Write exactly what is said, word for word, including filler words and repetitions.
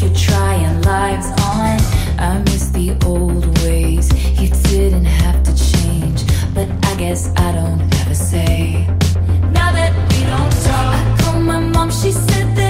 future, trying lives on. I miss the old ways, you didn't have to change, but I guess I don't have a say. Now that we don't talk, I called my mom, she said that